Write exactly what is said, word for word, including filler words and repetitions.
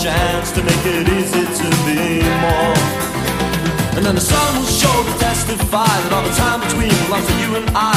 chance to make it easy to be more. And then the sun will show to testify that all the time between belongs to you and I.